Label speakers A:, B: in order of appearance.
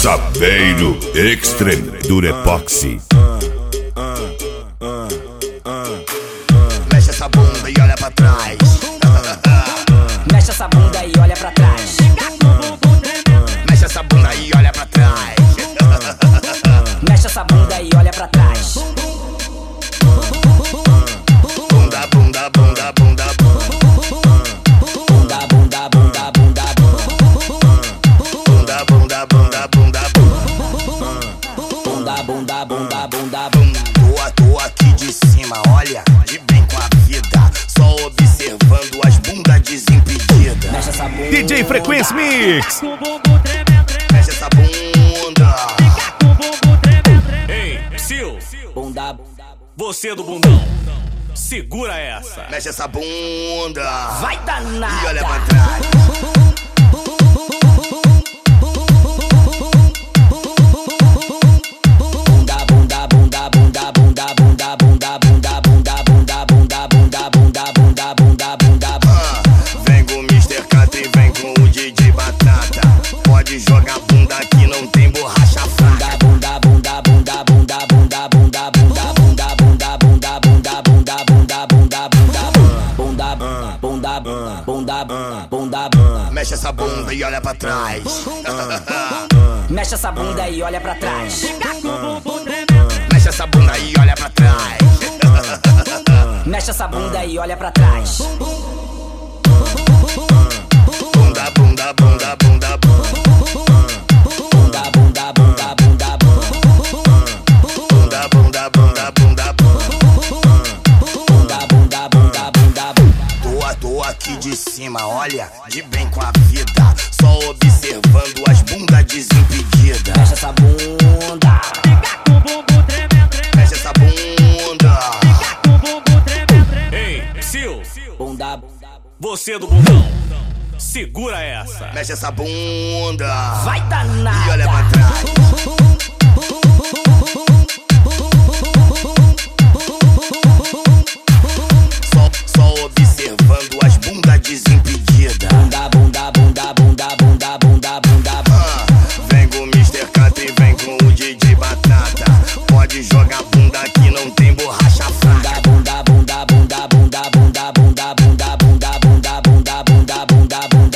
A: Saveiro Extreme Durepoxy.
B: Mexe essa bunda e olha pra trás.
C: Mexe essa bunda e olha pra trás.
B: Mexe essa bunda e olha pra trás.
C: Mexe essa bunda e olha pra trás.
B: Bunda, bunda, bunda, bunda.
C: Bunda, bunda, bunda, bunda.
B: Bunda, bunda, bunda, bunda.
C: Bunda, bunda, bunda, bunda.
B: Tô aqui de cima, olha, de bem com a vida. Só observando as bundas desimpedidas.
C: Mexe essa bunda.
D: DJ Frequência Mix.
B: Mexe essa bunda.
E: Ei, Psyu,
C: Bunda, bunda.
E: você do bundão, segura essa.
B: Mexe essa bunda.
C: Vai danada.
B: E olha pra trás.
C: Bunda, bunda, bunda, bunda, bunda, bunda, bunda, bunda, bunda, bunda, bunda, bunda, bunda, bunda, bunda, bunda.
B: Vem com o Mr. Country, vem com o DJ Batata. Pode jogar bunda que não tem borracha fraca.
C: Bunda, bunda, bunda, bunda, bunda, bunda, bunda, bunda, bunda, bunda, bunda, bunda, bunda, bunda, bunda, bunda, bunda, bunda, bunda.
B: Mexe essa bunda e olha pra trás.
C: Mexe essa bunda e olha pra trás.
B: Mexe essa bunda e olha pra trás.
C: Mexe essa bunda e olha pra trás.
B: Bunda, bunda, bunda, bunda.
C: Bunda, bunda, bunda, bunda.
B: Bunda, bunda, bunda, bunda.
C: Bunda, bunda, bunda, bunda.
B: Tô aqui de cima, olha, de bem com a vida. Só observando as bundas desimpedidas.
C: Mexe essa bunda.
B: Mexe essa bunda.
E: Ei, Psyu,
C: Bunda, bunda.
E: você do bundão, segura essa.
B: Mexe essa bunda.
C: Vai
B: E olha pra
C: danada.
B: trás.